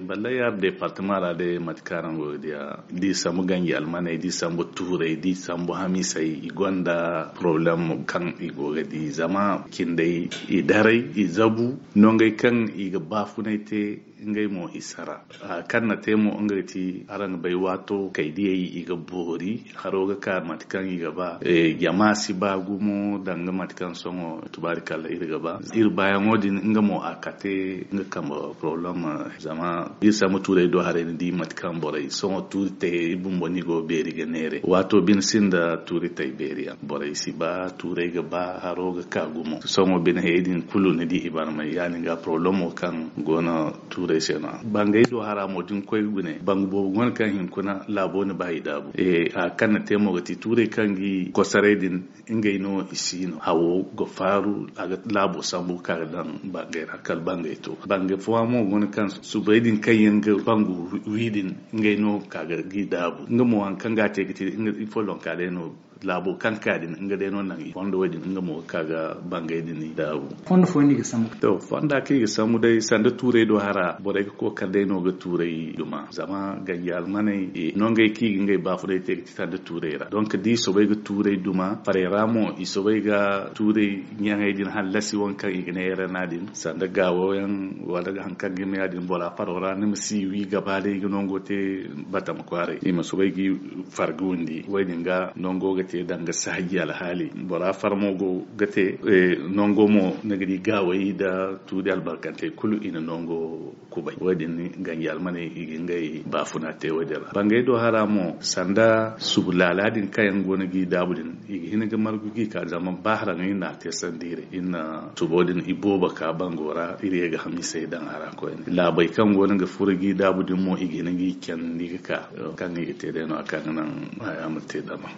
balla yar departement la de matkaran godiya di samu gangi almane di samu ture di samu hamisai igonda problem kan igoga di zama kindai idarai izabu nongai kan iga bafunaite ngai mo isara kan na temo ngati aran bai wato kai dai iga bori haroga ka matkan iga ba yamasi ba gumo danga matkan songo tubarikalla iga ba bayan modin nga mo akate nga kamba problem zama isa muture do hare di matkan borai songo turite ibumbo ni go beri genere wato bin sinda turite beria borai siba ture ga ba haroga ka gumo songo bin hedin kulu ne di ibarma yani ga problem kan gona ture sena bangay do hara modin koy gune bangbo gon kan hin kuna labo ne bai dabu a kan temo gati ture kangi ko saredin ingay no isino hawo go faru aga labo sambu ka dan bangay kal bangay to bangay fo mo gon kan subaydin kayen ga bangu widin ngay no kaga gidabu ngamo an kanga te gati ifo lon ka de no labo kankadin nga de non nangi fondo wadin nga mo kaga bangay dini dabu fondo fo ni ga samu to fonda ke ga samu dai sanda ture do hara bore ko kande no ga ture duma zama ga yal mane non ga ki nga ba fu dai te sanda ture ra donc di so ga ture duma pare ramo i so ga ture nyangay din halasi wonka igne era nadin sanda gawo yan wala ga hankan gi me adin bola parora ne msi wi gaba dai ga non gote batam kware i so gi fargundi wadin ga non go te danga sahaji alhali bora farmogo gate nongo mo nagadi gawayi da tudi albarkante kulu ina nongo kubai wadin ganjal mane ngai bafuna te wadira bangay do haramo sanda subulaladin kayan gonagi dabudin hina ga margugi ka zaman bahra ngai na te sandire ina tubodin iboba ka bangora ire ga hamise dan hara ko la bai kan gonaga furigi dabudin mo igina gi kan diga ka kan ite de no kan nan ayamate dama